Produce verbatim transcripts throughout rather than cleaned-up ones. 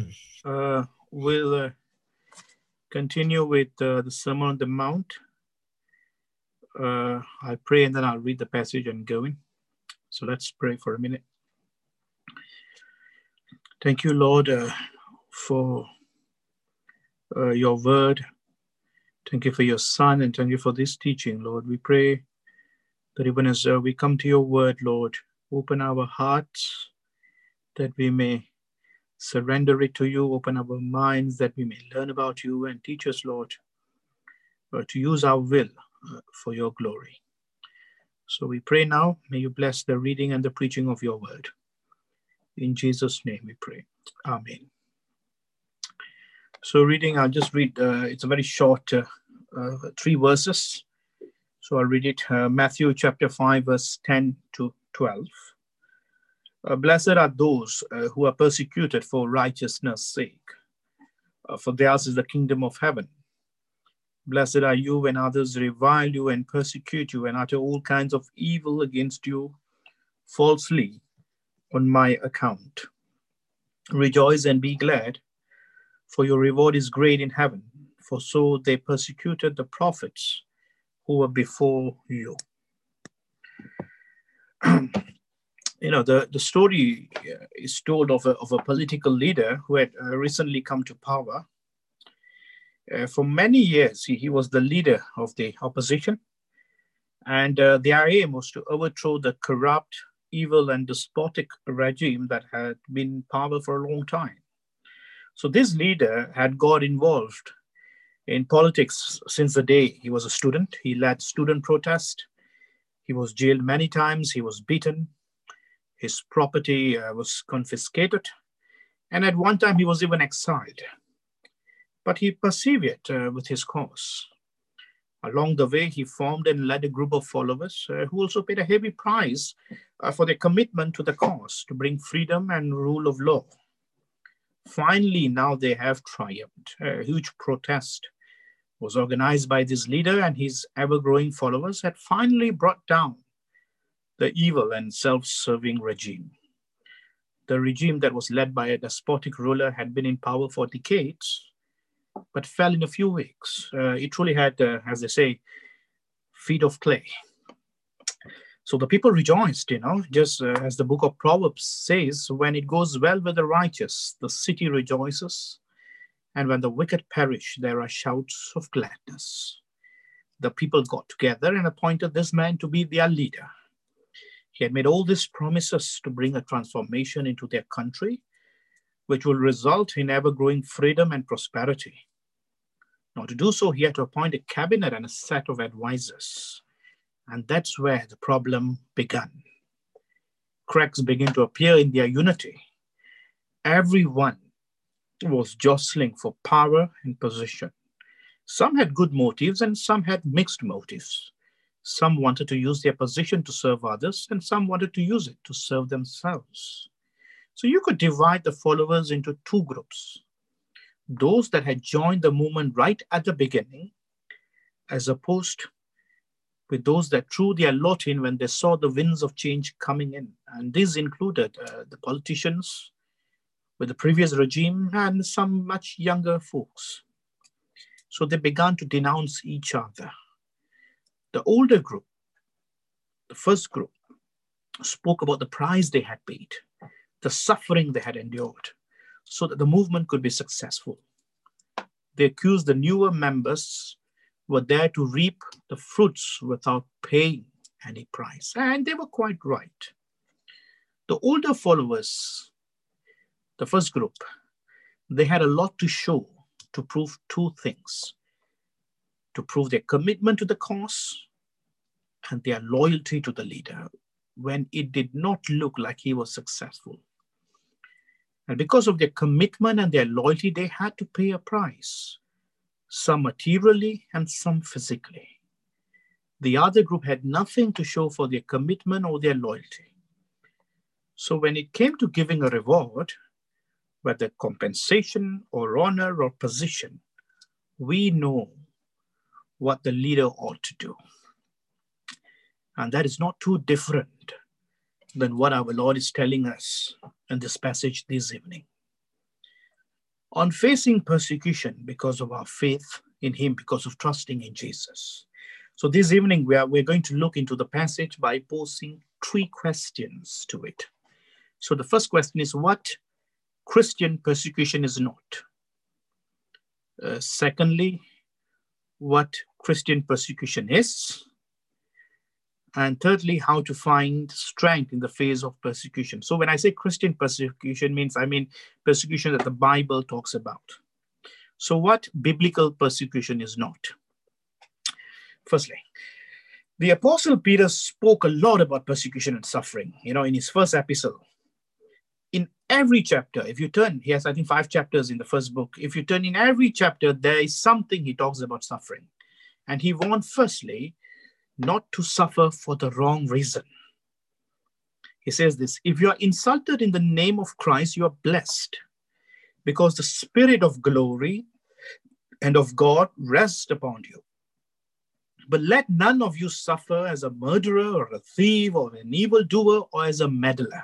Uh, we'll uh, continue with uh, the Sermon on the Mount. Uh, I'll pray and then I'll read the passage and go in. So let's pray for a minute. Thank you, Lord, uh, for uh, your word. Thank you for your Son, and thank you for this teaching, Lord. We pray that even as uh, we come to your word, Lord, open our hearts that we may surrender it to you, open our minds that we may learn about you, and teach us, Lord, uh, to use our will uh, for your glory. So we pray now, may you bless the reading and the preaching of your word. In Jesus' name we pray. Amen. So reading, I'll just read, uh, it's a very short, uh, uh, three verses. So I'll read it, uh, Matthew chapter five, verse ten to twelve. Uh, Blessed are those uh, who are persecuted for righteousness' sake, uh, for theirs is the kingdom of heaven. Blessed are you when others revile you and persecute you and utter all kinds of evil against you falsely on my account. Rejoice and be glad, for your reward is great in heaven, for so they persecuted the prophets who were before you. You know, the, the story is told of a, of a political leader who had uh, recently come to power. Uh, for many years, he, he was the leader of the opposition, and uh, their aim was to overthrow the corrupt, evil, and despotic regime that had been in power for a long time. So this leader had got involved in politics since the day he was a student. He led student protest. He was jailed many times. He was beaten. His property uh, was confiscated. And at one time, he was even exiled. But he persevered uh, with his cause. Along the way, he formed and led a group of followers uh, who also paid a heavy price uh, for their commitment to the cause to bring freedom and rule of law. Finally, now they have triumphed. A huge protest was organized by this leader, and his ever-growing followers had finally brought down the evil and self-serving regime. The regime that was led by a despotic ruler had been in power for decades, but fell in a few weeks. Uh, it truly had, uh, as they say, feet of clay. So the people rejoiced, you know, just uh, as the book of Proverbs says, when it goes well with the righteous, the city rejoices, and when the wicked perish, there are shouts of gladness. The people got together and appointed this man to be their leader. He had made all these promises to bring a transformation into their country, which will result in ever-growing freedom and prosperity. Now, to do so, he had to appoint a cabinet and a set of advisors. And that's where the problem began. Cracks began to appear in their unity. Everyone was jostling for power and position. Some had good motives and some had mixed motives. Some wanted to use their position to serve others, and some wanted to use it to serve themselves. So you could divide the followers into two groups. Those that had joined the movement right at the beginning, as opposed with those that threw their lot in when they saw the winds of change coming in. And these included uh, the politicians with the previous regime and some much younger folks. So they began to denounce each other. The older group, the first group, spoke about the price they had paid, the suffering they had endured, so that the movement could be successful. They accused the newer members were there to reap the fruits without paying any price. And they were quite right. The older followers, the first group, they had a lot to show to prove two things. To prove their commitment to the cause and their loyalty to the leader when it did not look like he was successful. And because of their commitment and their loyalty, they had to pay a price, some materially and some physically. The other group had nothing to show for their commitment or their loyalty. So when it came to giving a reward, whether compensation or honor or position, we know what the leader ought to do. And that is not too different than what our Lord is telling us in this passage this evening. on facing persecution because of our faith in him, because of trusting in Jesus. So this evening, we are, we're going to look into the passage by posing three questions to it. So the first question is, what Christian persecution is not? Uh, secondly, what Christian persecution is? And thirdly, how to find strength in the face of persecution. So when I say Christian persecution means, I mean persecution that the Bible talks about. So what biblical persecution is not? Firstly, the Apostle Peter spoke a lot about persecution and suffering, you know, in his first epistle. In every chapter, if you turn, he has, I think, five chapters in the first book. If you turn in every chapter, there is something he talks about suffering. And he warned, firstly, not to suffer for the wrong reason. He says this, if you are insulted in the name of Christ, you are blessed, because the Spirit of glory and of God rests upon you. But let none of you suffer as a murderer or a thief or an evildoer or as a meddler.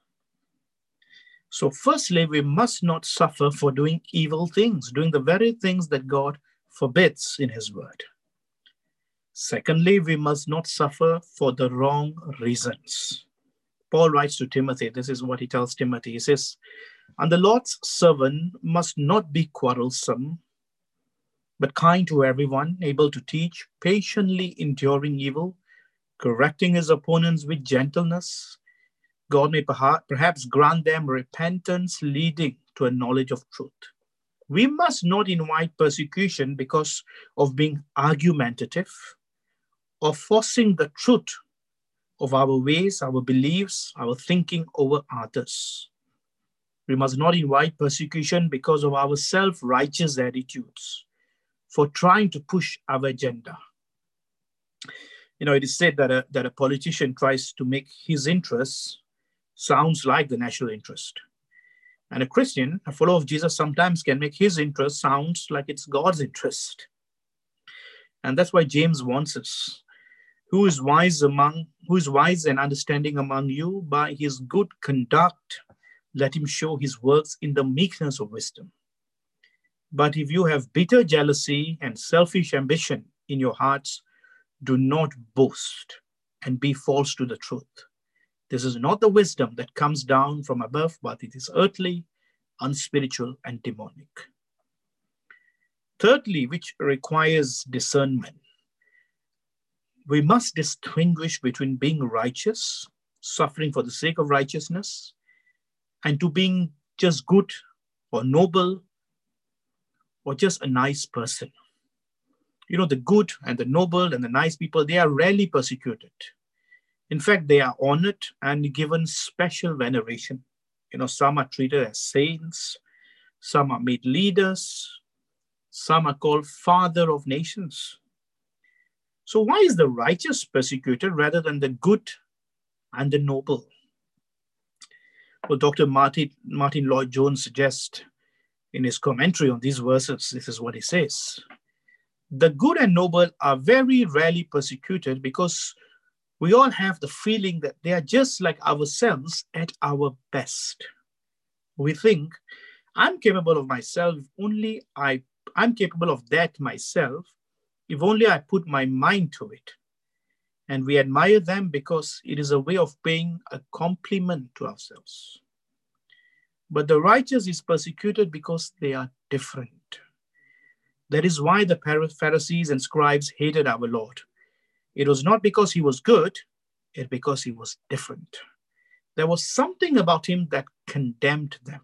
So firstly, we must not suffer for doing evil things, doing the very things that God forbids in his word. Secondly, we must not suffer for the wrong reasons. Paul writes to Timothy, this is what he tells Timothy. He says, and the Lord's servant must not be quarrelsome, but kind to everyone, able to teach, patiently enduring evil, correcting his opponents with gentleness. God may perhaps grant them repentance leading to a knowledge of truth. We must not invite persecution because of being argumentative or forcing the truth of our ways, our beliefs, our thinking over others. We must not invite persecution because of our self-righteous attitudes, for trying to push our agenda. You know, it is said that a, that a politician tries to make his interests sounds like the national interest. And a Christian, a follower of Jesus, sometimes can make his interest sounds like it's God's interest. And that's why James warns us, who is wise among, who is wise and understanding among you? By his good conduct, let him show his works in the meekness of wisdom. But if you have bitter jealousy and selfish ambition in your hearts, do not boast and be false to the truth. This is not the wisdom that comes down from above, but it is earthly, unspiritual, and demonic. Thirdly, which requires discernment. We must distinguish between being righteous, suffering for the sake of righteousness, and to being just good or noble or just a nice person. You know, the good and the noble and the nice people, they are rarely persecuted. In fact, they are honored and given special veneration. You know, some are treated as saints, some are made leaders, some are called father of nations. So why is the righteous persecuted rather than the good and the noble? Well, Doctor Martin, Martin Lloyd-Jones suggests in his commentary on these verses, this is what he says. The good and noble are very rarely persecuted because we all have the feeling that they are just like ourselves at our best. We think, I'm capable of myself, only I, I'm capable of that myself, if only I put my mind to it. And we admire them because it is a way of paying a compliment to ourselves. But the righteous is persecuted because they are different. That is why the Pharisees and scribes hated our Lord. It was not because he was good, it because he was different. There was something about him that condemned them.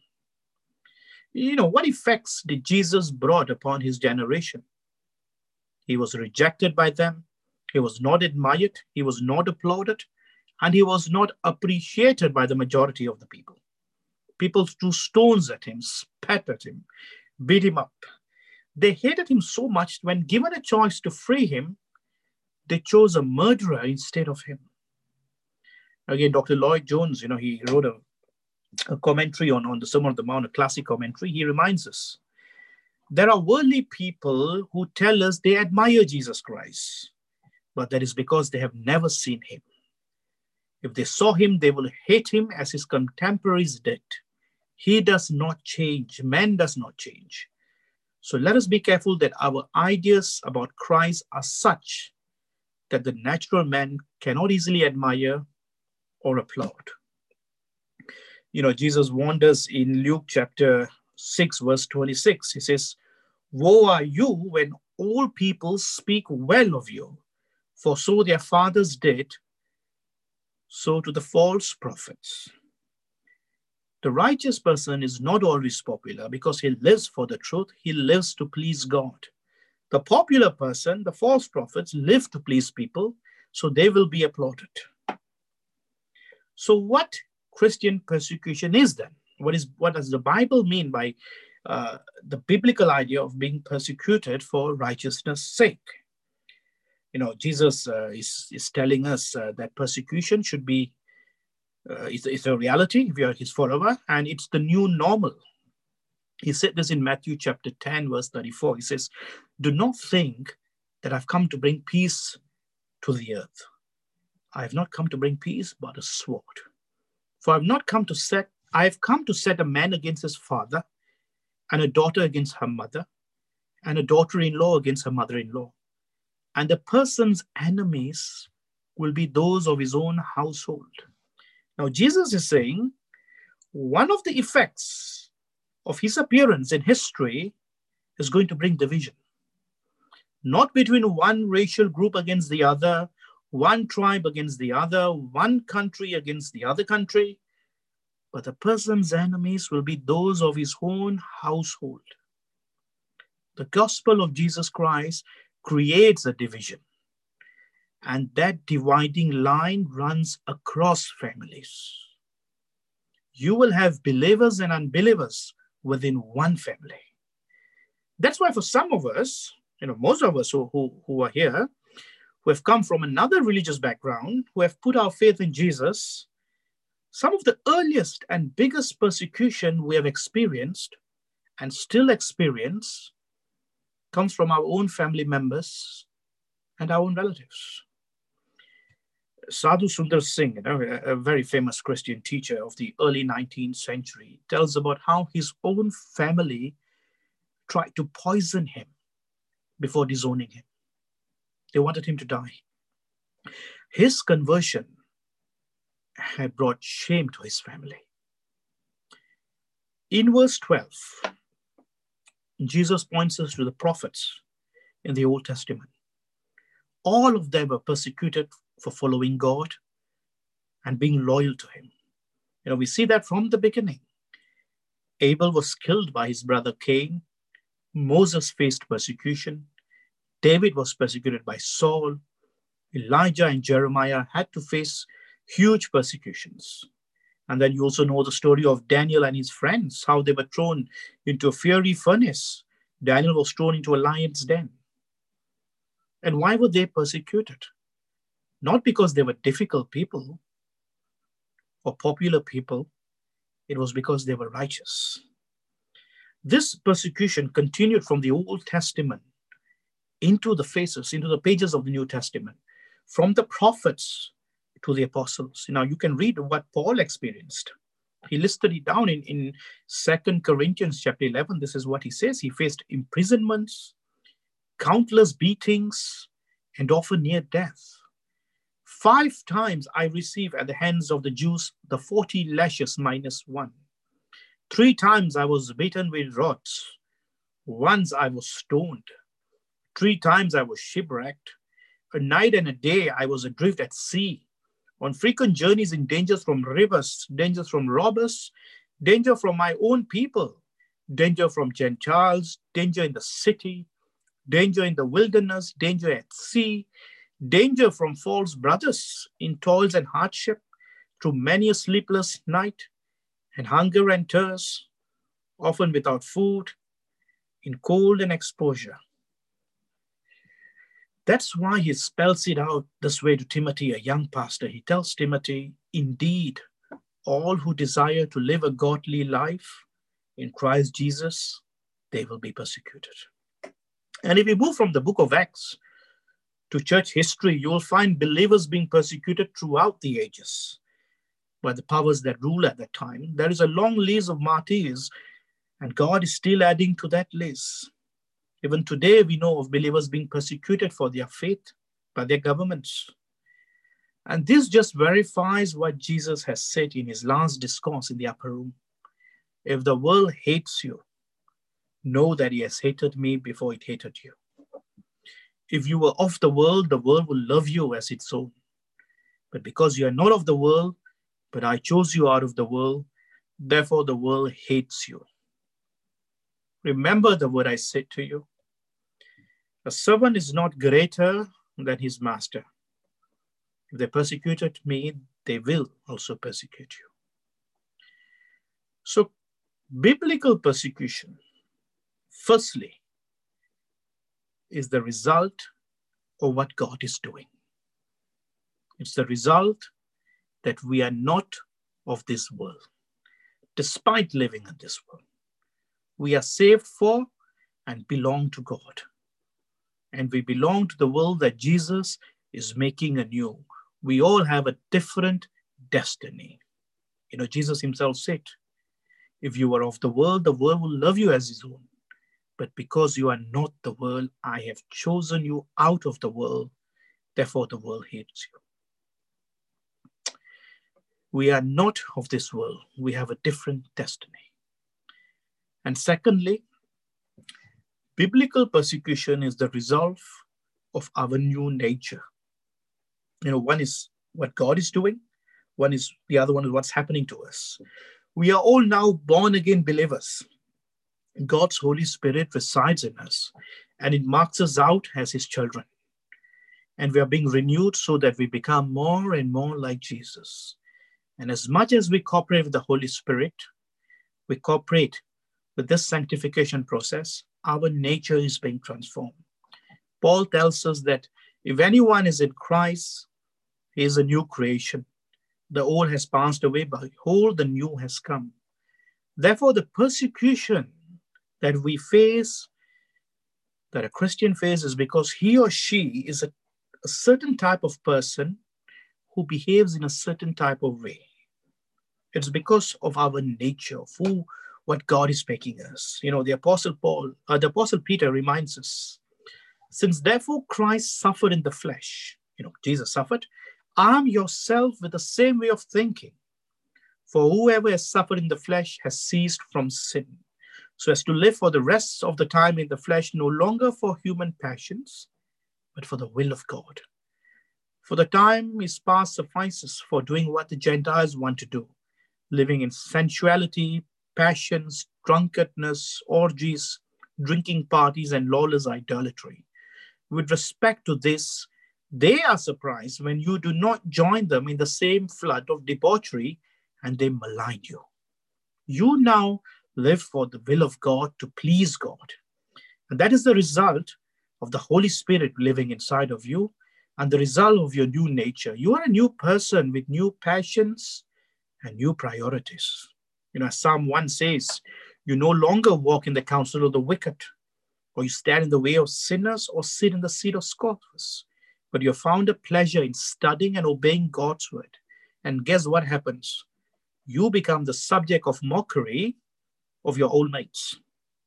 You know, what effects did Jesus brought upon his generation? He was rejected by them. He was not admired. He was not applauded. And he was not appreciated by the majority of the people. People threw stones at him, spat at him, beat him up. They hated him so much when given a choice to free him, they chose a murderer instead of him. Again, Doctor Lloyd-Jones, you know, he wrote a, a commentary on, on the Sermon on the Mount, a classic commentary. He reminds us, there are worldly people who tell us they admire Jesus Christ, but that is because they have never seen him. If they saw him, they will hate him as his contemporaries did. He does not change. Man does not change. So let us be careful that our ideas about Christ are such that the natural man cannot easily admire or applaud. You know, Jesus warned us in Luke chapter six, verse twenty-six. He says, "Woe are you when all people speak well of you, for so their fathers did, so to the false prophets." The righteous person is not always popular because he lives for the truth. He lives to please God. The popular person, the false prophets, live to please people, so they will be applauded. So what Christian persecution is then? What is what does the Bible mean by uh, the biblical idea of being persecuted for righteousness' sake? You know, Jesus uh, is, is telling us uh, that persecution should be Uh, it's, it's a reality if you're his follower, and it's the new normal. He said this in Matthew chapter ten, verse thirty-four. He says, "Do not think that I've come to bring peace to the earth. I have not come to bring peace, but a sword. For I've not come to set, I have come to set a man against his father, and a daughter against her mother, and a daughter-in-law against her mother-in-law. And the person's enemies will be those of his own household." Now, Jesus is saying one of the effects of his appearance in history is going to bring division. Not between one racial group against the other, one tribe against the other, one country against the other country, but the person's enemies will be those of his own household. The gospel of Jesus Christ creates a division. And that dividing line runs across families. You will have believers and unbelievers within one family. That's why for some of us, you know, most of us who, who, who are here, who have come from another religious background, who have put our faith in Jesus, some of the earliest and biggest persecution we have experienced and still experience comes from our own family members and our own relatives. Sadhu Sundar Singh, you know, a, a very famous Christian teacher of the early nineteenth century, tells about how his own family tried to poison him before disowning him. They wanted him to die. His conversion had brought shame to his family. In verse twelve, Jesus points us to the prophets in the Old Testament. All of them were persecuted for following God and being loyal to him. You know, we see that from the beginning. Abel was killed by his brother Cain. Moses faced persecution. David was persecuted by Saul. Elijah and Jeremiah had to face huge persecutions. And then you also know the story of Daniel and his friends, how they were thrown into a fiery furnace. Daniel was thrown into a lion's den. And why were they persecuted? Not because they were difficult people or popular people. It was because they were righteous. This persecution continued from the Old Testament into the faces, into the pages of the New Testament, from the prophets to the apostles. Now, you can read what Paul experienced. He listed it down in, in Second Corinthians chapter eleven. This is what he says. He faced imprisonments, countless beatings, and often near death. Five times I received at the hands of the Jews the forty lashes minus one. Three times I was beaten with rods. Once I was stoned. Three times I was shipwrecked. A night and a day I was adrift at sea. On frequent journeys in dangers from rivers, dangers from robbers, danger from my own people, danger from Gentiles, danger in the city, danger in the wilderness, danger at sea, danger from false brothers in toils and hardship, through many a sleepless night, and hunger and thirst, often without food, in cold and exposure. That's why he spells it out this way to Timothy, a young pastor. He tells Timothy, indeed, all who desire to live a godly life in Christ Jesus, they will be persecuted. And if we move from the book of Acts to church history, you will find believers being persecuted throughout the ages. by the powers that rule at that time. There is a long list of martyrs, and God is still adding to that list. Even today, we know of believers being persecuted for their faith by their governments. And this just verifies what Jesus has said in his last discourse in the upper room. If the world hates you, know that he has hated me before it hated you. If you were of the world, the world will love you as its own. But because you are not of the world, but I chose you out of the world, therefore the world hates you. Remember the word I said to you. A servant is not greater than his master. If they persecuted me, they will also persecute you. So, biblical persecution, firstly, is the result of what God is doing. It's the result that we are not of this world, despite living in this world. We are saved for and belong to God. And we belong to the world that Jesus is making anew. We all have a different destiny. You know, Jesus himself said, if you are of the world, the world will love you as his own. But because you are not the world, I have chosen you out of the world. Therefore, the world hates you. We are not of this world. We have a different destiny. And secondly, biblical persecution is the result of our new nature. You know, one is what God is doing. One is, the other one is what's happening to us. We are all now born again believers. God's Holy Spirit resides in us, and it marks us out as his children. And we are being renewed so that we become more and more like Jesus. And as much as we cooperate with the Holy Spirit, we cooperate with this sanctification process, our nature is being transformed. Paul tells us that if anyone is in Christ, he is a new creation. The old has passed away, but behold, the new has come. Therefore, the persecution that we face, that a Christian faces, because he or she is a, a certain type of person who behaves in a certain type of way. It's because of our nature, of who, what God is making us. You know, the Apostle Paul, uh, the Apostle Peter reminds us, since therefore Christ suffered in the flesh, you know, Jesus suffered, arm yourself with the same way of thinking. For whoever has suffered in the flesh has ceased from sin, so as to live for the rest of the time in the flesh, no longer for human passions, but for the will of God. For the time is past suffices for doing what the Gentiles want to do, living in sensuality, passions, drunkenness, orgies, drinking parties, and lawless idolatry. With respect to this, they are surprised when you do not join them in the same flood of debauchery, and they malign you. You now live for the will of God, to please God. And that is the result of the Holy Spirit living inside of you, and the result of your new nature. You are a new person with new passions and new priorities. You know, as Psalm one says, you no longer walk in the counsel of the wicked, or you stand in the way of sinners, or sit in the seat of scoffers. But you have found a pleasure in studying and obeying God's word. And guess what happens? You become the subject of mockery of your old mates.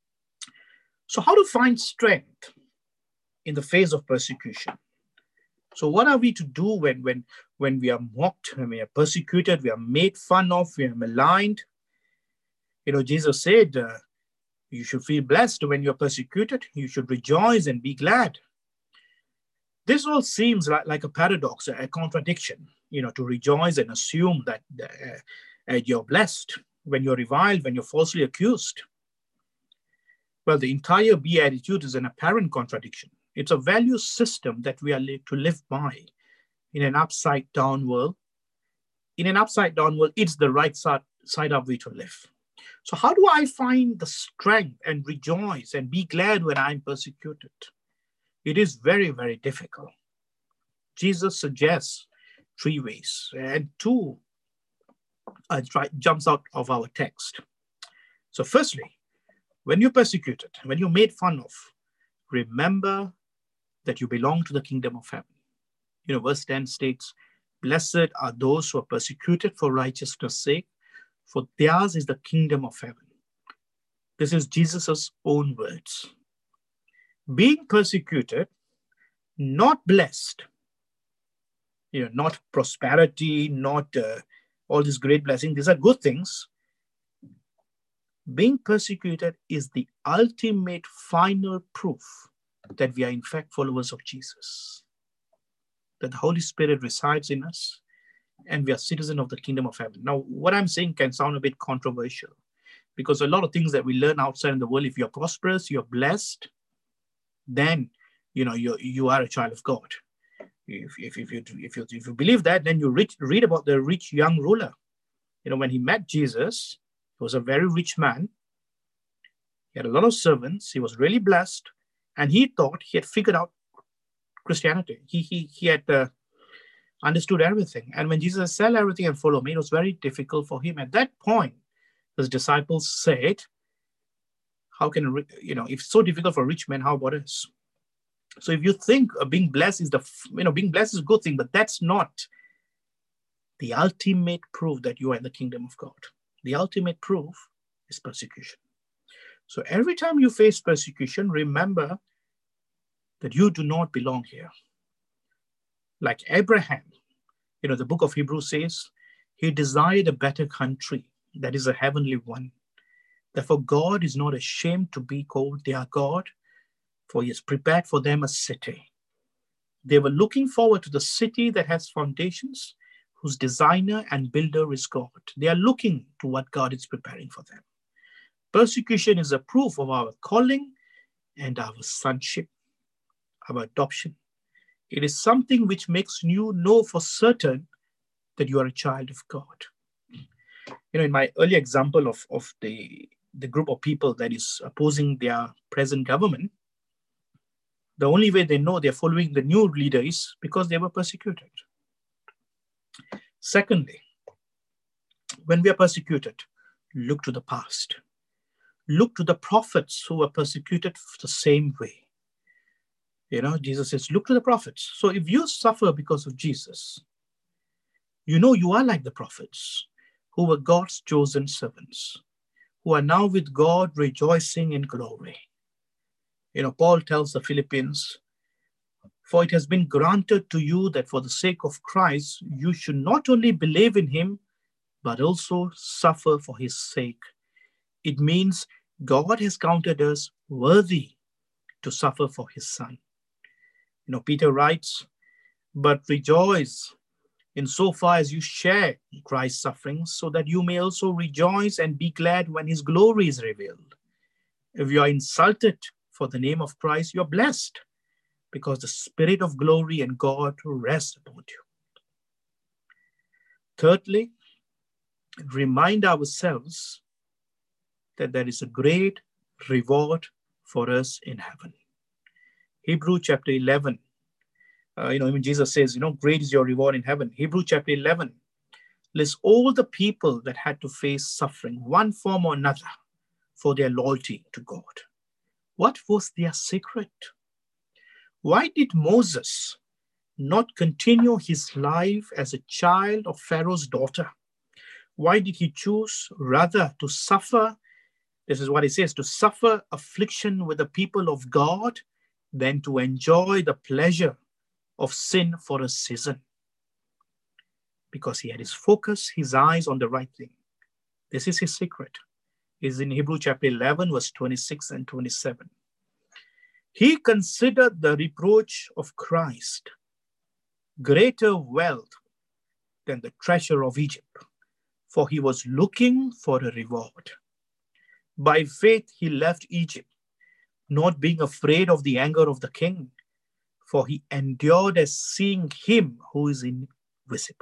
So how to find strength in the face of persecution? So what are we to do when, when, when we are mocked, when we are persecuted, we are made fun of, we are maligned? You know, Jesus said, uh, you should feel blessed when you're persecuted. You should rejoice and be glad. This all seems like, like a paradox, a contradiction, you know, to rejoice and assume that uh, uh, you're blessed when you're reviled, when you're falsely accused. Well, the entire Beatitude is an apparent contradiction. It's a value system that we are to live by in an upside-down world. In an upside-down world, it's the right side, side up way to live. So how do I find the strength and rejoice and be glad when I'm persecuted? It is very, very difficult. Jesus suggests three ways, and two uh, try, jumps out of our text. So firstly, when you're persecuted, when you're made fun of, remember that you belong to the kingdom of heaven. You know, verse ten states, Blessed are those who are persecuted for righteousness' sake, for theirs is the kingdom of heaven. This is Jesus' own words. Being persecuted, not blessed, you know, not prosperity, not uh, all these great blessings. These are good things. Being persecuted is the ultimate final proof that we are in fact followers of Jesus, that the Holy Spirit resides in us, and we are citizens of the kingdom of heaven. Now, what I'm saying can sound a bit controversial, because a lot of things that we learn outside in the world, if you're prosperous, you're blessed, then you know you you are a child of God. If, if, if, you, if, you, if you believe that, then you read, read about the rich young ruler. You know, when he met Jesus, he was a very rich man. He had a lot of servants. He was really blessed. And he thought he had figured out Christianity. He, he, he had uh, understood everything. And when Jesus said, "Sell everything and follow me," it was very difficult for him. At that point, his disciples said, how can, you know, if it's so difficult for a rich man, how about us? So if you think uh, being blessed is the, you know, being blessed is a good thing, but that's not the ultimate proof that you are in the kingdom of God. The ultimate proof is persecution. So every time you face persecution, remember that you do not belong here. Like Abraham, you know, the book of Hebrews says, he desired a better country, that is a heavenly one. Therefore, God is not ashamed to be called their God, for he has prepared for them a city. They were looking forward to the city that has foundations, whose designer and builder is God. They are looking to what God is preparing for them. Persecution is a proof of our calling and our sonship, our adoption. It is something which makes you know for certain that you are a child of God. You know, in my earlier example of, of the, the group of people that is opposing their present government, the only way they know they're following the new leader is because they were persecuted. Secondly, when we are persecuted, look to the past. Look to the prophets who were persecuted the same way. You know, Jesus says, look to the prophets. So if you suffer because of Jesus, you know you are like the prophets who were God's chosen servants, who are now with God rejoicing in glory. You know, Paul tells the Philippians, for it has been granted to you that for the sake of Christ, you should not only believe in him, but also suffer for his sake. It means God has counted us worthy to suffer for his son. You know, Peter writes, but rejoice insofar as you share Christ's sufferings, so that you may also rejoice and be glad when his glory is revealed. If you are insulted for the name of Christ, you are blessed, because the Spirit of glory and God rests upon you. Thirdly, remind ourselves that there is a great reward for us in heaven. Hebrews chapter eleven, uh, you know, even Jesus says, you know, great is your reward in heaven. Hebrews chapter eleven lists all the people that had to face suffering, one form or another, for their loyalty to God. What was their secret? Why did Moses not continue his life as a child of Pharaoh's daughter? Why did he choose rather to suffer, this is what he says, to suffer affliction with the people of God than to enjoy the pleasure of sin for a season? Because he had his focus, his eyes on the right thing. This is his secret. It's in Hebrews chapter eleven, verse twenty-six and twenty-seven. He considered the reproach of Christ greater wealth than the treasure of Egypt, for he was looking for a reward. By faith he left Egypt, not being afraid of the anger of the king, for he endured as seeing him who is invisible.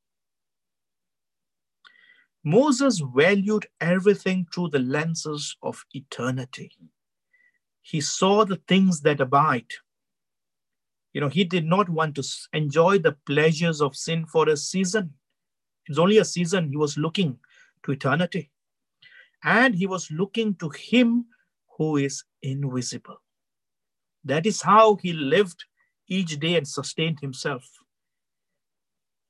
Moses valued everything through the lenses of eternity. He saw the things that abide. You know, he did not want to enjoy the pleasures of sin for a season. It's only a season. He was looking to eternity. And he was looking to him who is invisible. That is how he lived each day and sustained himself.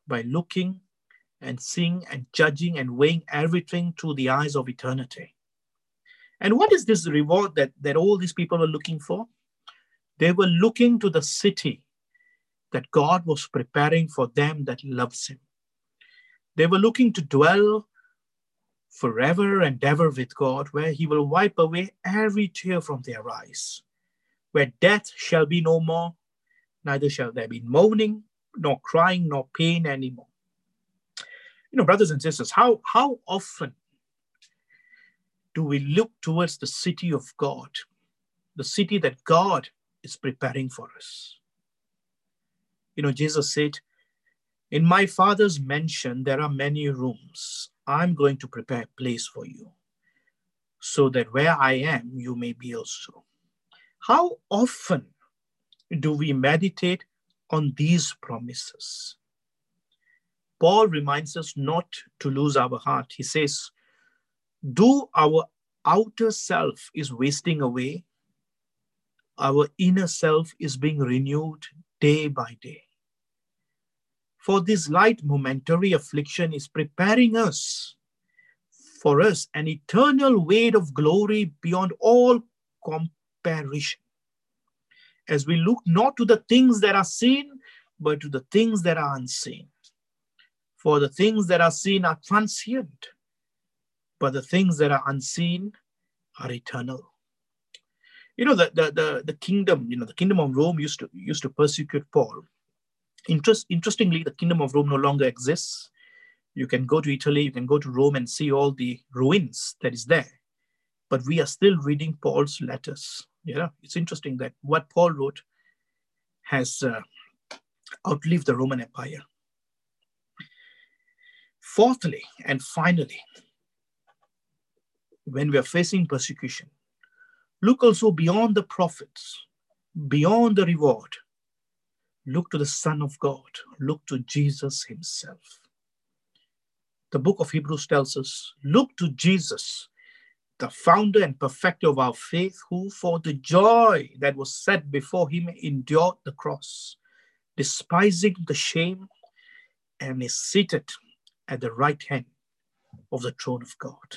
by looking and seeing and judging and weighing everything through the eyes of eternity. And what is this reward that, that all these people were looking for? They were looking to the city that God was preparing for them that loves him. They were looking to dwell forever and ever with God, where he will wipe away every tear from their eyes, where death shall be no more, neither shall there be mourning, nor crying, nor pain anymore. You know, brothers and sisters, how, how often do we look towards the city of God, the city that God is preparing for us? You know, Jesus said, in my Father's mansion, there are many rooms. I'm going to prepare a place for you, so that where I am, you may be also. How often do we meditate on these promises? Paul reminds us not to lose our heart. He says, though our outer self is wasting away, our inner self is being renewed day by day. For this light momentary affliction is preparing us for us an eternal weight of glory beyond all comparison, as we look not to the things that are seen, but to the things that are unseen. For the things that are seen are transient, but the things that are unseen are eternal. You know, the, the, the, the kingdom, you know, the kingdom of Rome used to, used to persecute Paul. Interest, interestingly, the kingdom of Rome no longer exists. You can go to Italy, you can go to Rome and see all the ruins that is there. But we are still reading Paul's letters. You know, it's interesting that what Paul wrote has uh, outlived the Roman Empire. Fourthly, and finally, when we are facing persecution, look also beyond the prophets, beyond the reward. Look to the Son of God. Look to Jesus himself. The book of Hebrews tells us, look to Jesus, the founder and perfecter of our faith, who for the joy that was set before him endured the cross, despising the shame, and is seated at the right hand of the throne of God.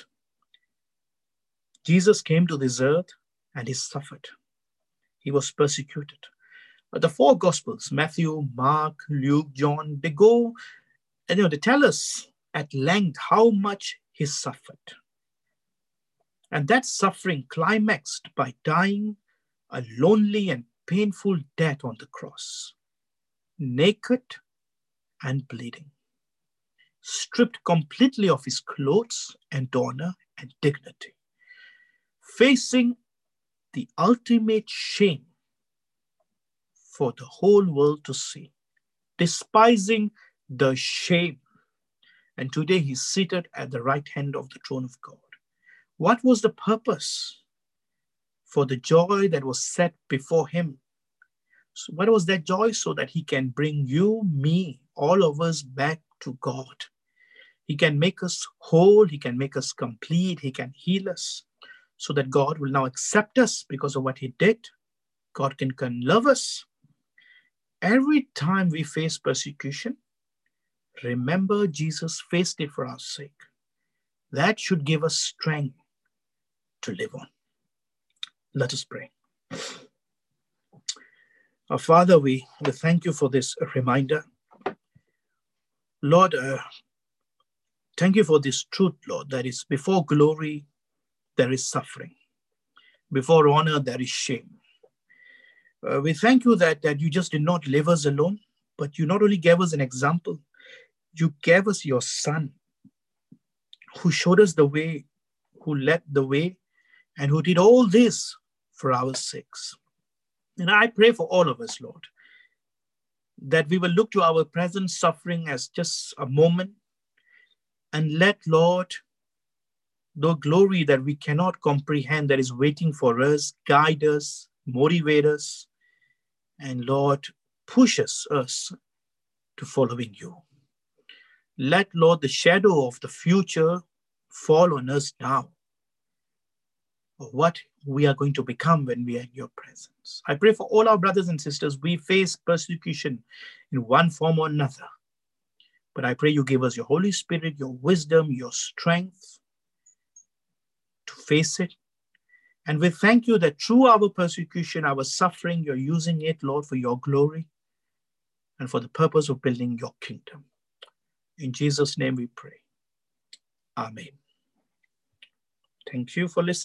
Jesus came to this earth and he suffered. He was persecuted. But the four Gospels, Matthew, Mark, Luke, John, they go and you know, they tell us at length how much he suffered. And that suffering climaxed by dying a lonely and painful death on the cross, naked and bleeding, stripped completely of his clothes and honor and dignity, facing the ultimate shame for the whole world to see, despising the shame. And today he's seated at the right hand of the throne of God. What was the purpose? For the joy that was set before him. So what was that joy? So that he can bring you, me, all of us back to God. He can make us whole. He can make us complete. He can heal us so that God will now accept us because of what he did. God can, can love us. Every time we face persecution, remember Jesus faced it for our sake. That should give us strength to live on. Let us pray. Our Father, we, we thank you for this reminder. Lord, uh, thank you for this truth, Lord, that is before glory, there is suffering. Before honor, there is shame. Uh, we thank you that, that you just did not leave us alone, but you not only gave us an example, you gave us your Son, who showed us the way, who led the way, and who did all this for our sakes. And I pray for all of us, Lord, that we will look to our present suffering as just a moment, and let, Lord, the glory that we cannot comprehend that is waiting for us, guide us, motivate us, and Lord, push us, us to following you. Let, Lord, the shadow of the future fall on us now, of what we are going to become when we are in your presence. I pray for all our brothers and sisters. We face persecution in one form or another. But I pray you give us your Holy Spirit, your wisdom, your strength to face it. And we thank you that through our persecution, our suffering, you're using it, Lord, for your glory and for the purpose of building your kingdom. In Jesus' name we pray. Amen. Thank you for listening.